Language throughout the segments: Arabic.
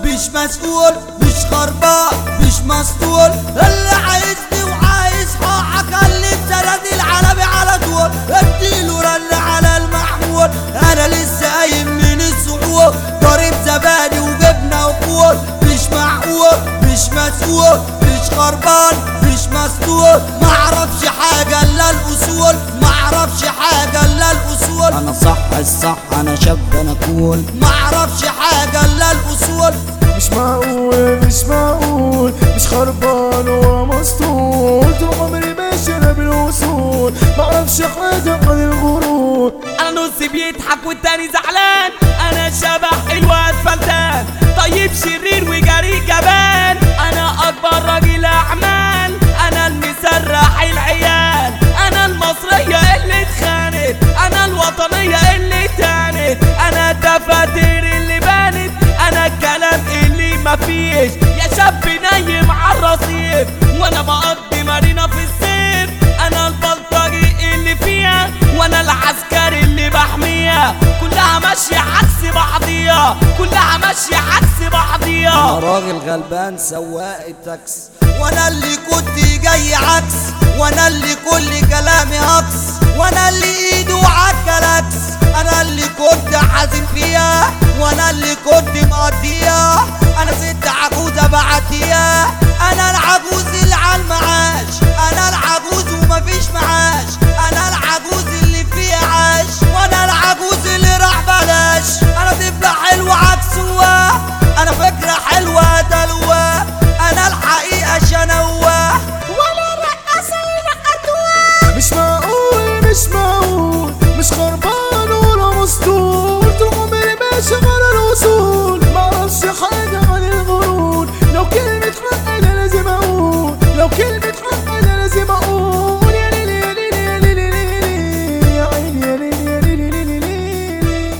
مش مسؤول، مش خربان، مش مسطول. اللي عايزني وعايز حقك اللي بسند العالمي على طول. اديله رن على المحمول، انا لسه قايم من الصعود. ضارب زبادي وجبنه وفول. مش معقول، مش مسؤول، مش خربان، مش مسطول. معرفش حاجه الا الاصول، معرفش حاجه الا الاصول. انا صح الصح، انا شاب انا كول. معرفش حاجه الا الاصول. مش معقول، مش معقول، مش خربان ولا مسطول. طول عمري ماشي انا بالوصول، معرفش حاجة عن الغرور. انا نص بيضحك والتاني زعلان، انا شبح الواد فلتان، طيب شرير وجريء جبان. انا اكبر راجل اعمال، انا المسرح العيال، انا المصرية اللي اتخانت، انا الوطنية اللي تانت، انا الدفاتر اللي بانت، انا الكلام اللي مفيش. يا شاب نايم عالرصيف وانا بقضي مارينا في الصيف، انا البلطجي اللي فيها وانا العسكري اللي بحميها. كلها ماشية عكس بعضيها، كلها ماشية عكس بعضيها. انا راجل غلبان سواق التاكس، وانا اللي كنت جاي عكس، وانا اللي كل كلامي هكس، وانا اللي ايده عالكلاكس. انا اللي كنت حازم فيها، وانا اللي كنت مقضيها. انا ست عجوزة بعديها، انا العجوز اللي عالمعاش، انا العجوز ومفيش معاش، انا العجوز اللي فيها عاش، وانا العجوز اللي راح بلاش. انا طفلة حلوة عكسوة، انا فكرة حلوة دلوة، انا الحقيقة شنوة، وانا الرقاصة اللي نقدوة. مش معقول، مش معقول، مش خربان ولا مسطول. طول عمري ماشي على الوصول، معرفش حاجة عن الغرور. لو كلمة حق انا لازم اقول، لو كلمة حق انا لازم اقول. يا ليلي يا ليلي يا ليلي ليلي، يا عيني يا ليلي يا ليلي ليلي ليلي.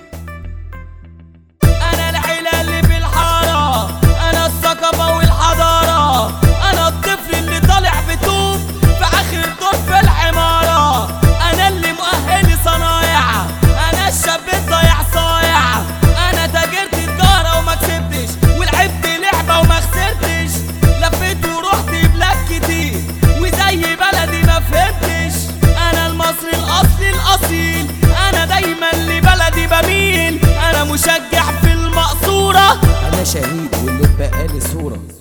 انا العيلة اللي في الحارة، انا الثقافة والحضارة، انا الطفل اللي طالع بتوب في اخر دور في العمارة، انا اللي مؤهل صنايع، انا الشاب الضايع صايع، انا تاجرت تجارة وما كسبتش، ولعبت لعبة وما خسرتش، لفيت ورحت بلاد كتير وزي بلدي ما فهمتش. انا المصري الاصلي الاصيل، انا دايما لبلدي بميل، انا مشجع في المقصورة، انا شهيد واللي اتبقى لي صورة.